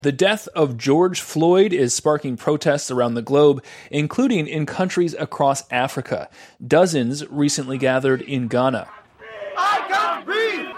The death of George Floyd is sparking protests around the globe, including in countries across Africa. Dozens recently gathered in Ghana. I can't breathe!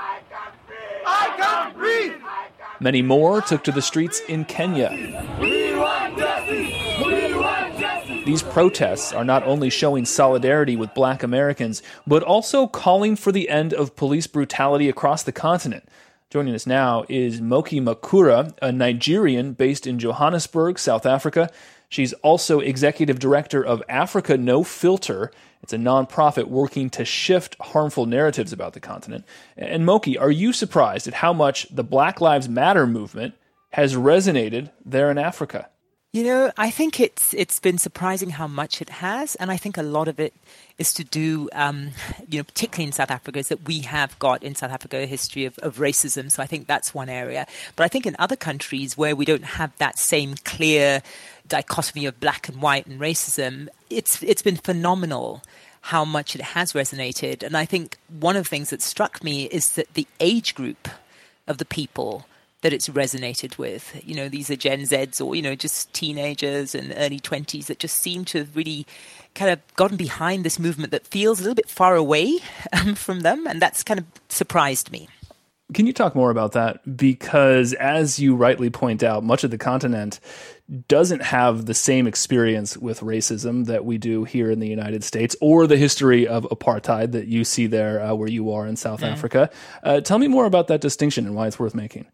I can't breathe! Many more took to the streets in Kenya. We want justice! We want justice! These protests are not only showing solidarity with Black Americans, but also calling for the end of police brutality across the continent. Joining us now is Moki Makura, a Nigerian based in Johannesburg, South Africa. She's also executive director of Africa No Filter. It's a nonprofit working to shift harmful narratives about the continent. And Moki, are you surprised at how much the Black Lives Matter movement has resonated there in Africa? You know, I think it's been surprising how much it has, and I think a lot of it is to do, particularly in South Africa, is that we have got in South Africa a history of racism. So I think that's one area. But I think in other countries where we don't have that same clear dichotomy of black and white and racism, it's been phenomenal how much it has resonated. And I think one of the things that struck me is that the age group of the people that it's resonated with. You know, these are Gen Zs or, just teenagers and early 20s that just seem to have really kind of gotten behind this movement that feels a little bit far away from them. And that's kind of surprised me. Can you talk more about that? Because as you rightly point out, much of the continent doesn't have the same experience with racism that we do here in the United States or the history of apartheid that you see there where you are in South Africa. Tell me more about that distinction and why it's worth making.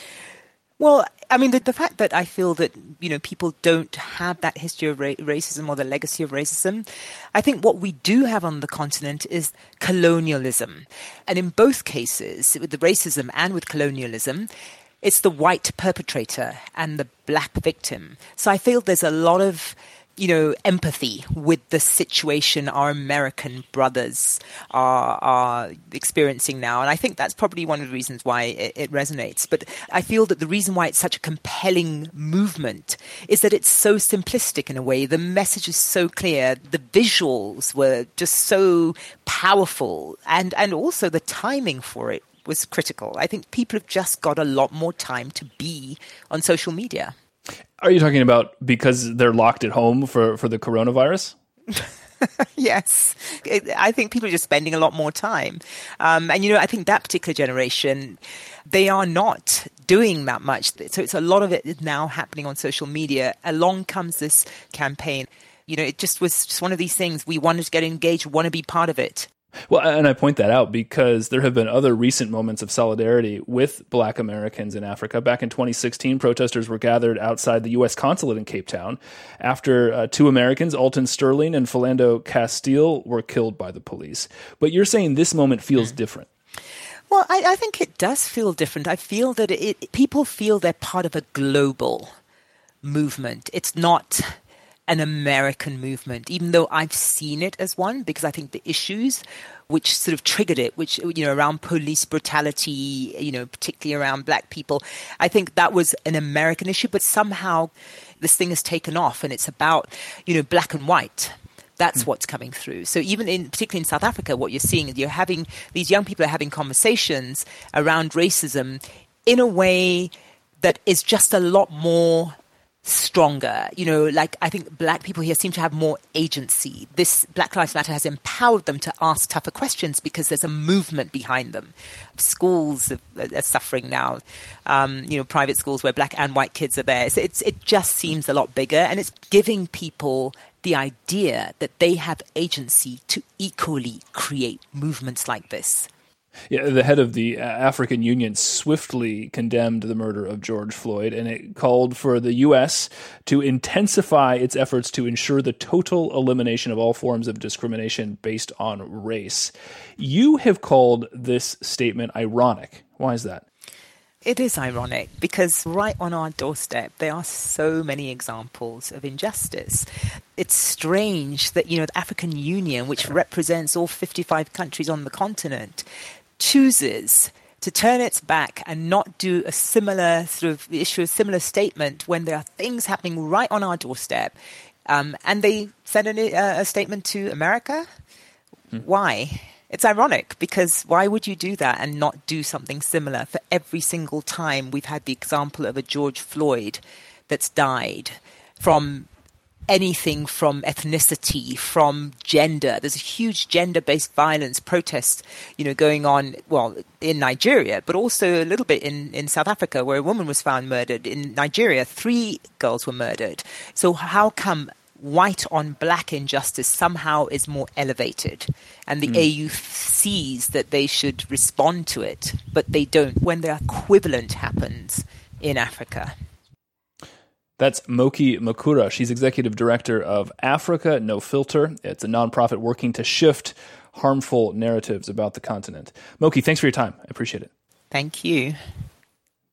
Well, I mean, the fact that I feel that, people don't have that history of racism or the legacy of racism, I think what we do have on the continent is colonialism. And in both cases, with the racism and with colonialism, it's the white perpetrator and the black victim. So I feel there's a lot of empathy with the situation our American brothers are experiencing now. And I think that's probably one of the reasons why it resonates. But I feel that the reason why it's such a compelling movement is that it's so simplistic in a way. The message is so clear. The visuals were just so powerful. And also the timing for it was critical. I think people have just got a lot more time to be on social media. Are you talking about because they're locked at home for the coronavirus? Yes. I think people are just spending a lot more time. I think that particular generation, they are not doing that much. So it's a lot of it is now happening on social media. Along comes this campaign. It just was just one of these things. We wanted to get engaged, want to be part of it. Well, and I point that out because there have been other recent moments of solidarity with Black Americans in Africa. Back in 2016, protesters were gathered outside the U.S. consulate in Cape Town after two Americans, Alton Sterling and Philando Castile, were killed by the police. But you're saying this moment feels different. Well, I think it does feel different. I feel that people feel they're part of a global movement. It's not an American movement, even though I've seen it as one, because I think the issues which sort of triggered it, which, around police brutality, particularly around black people, I think that was an American issue, but somehow this thing has taken off and it's about, black and white. That's what's coming through. So particularly in South Africa, what you're seeing is these young people are having conversations around racism in a way that is just a lot more stronger. I think black people here seem to have more agency. This Black Lives Matter has empowered them to ask tougher questions because there's a movement behind them. Schools are suffering now, private schools where black and white kids are there. So it just seems a lot bigger, and it's giving people the idea that they have agency to equally create movements like this. Yeah, the head of the African Union swiftly condemned the murder of George Floyd, and it called for the U.S. to intensify its efforts to ensure the total elimination of all forms of discrimination based on race. You have called this statement ironic. Why is that? It is ironic because right on our doorstep, there are so many examples of injustice. It's strange that, the African Union, which represents all 55 countries on the continent, chooses to turn its back and not do a similar issue a similar statement when there are things happening right on our doorstep. And they send a statement to America. Why? It's ironic because why would you do that and not do something similar for every single time we've had the example of a George Floyd that's died from anything from ethnicity, from gender. There's a huge gender-based violence protest, going on, well, in Nigeria, but also a little bit in South Africa where a woman was found murdered. In Nigeria, 3 girls were murdered. So how come white on black injustice somehow is more elevated and the AU sees that they should respond to it, but they don't when the equivalent happens in Africa? That's Moki Makura. She's executive director of Africa No Filter. It's a nonprofit working to shift harmful narratives about the continent. Moki, thanks for your time. I appreciate it. Thank you.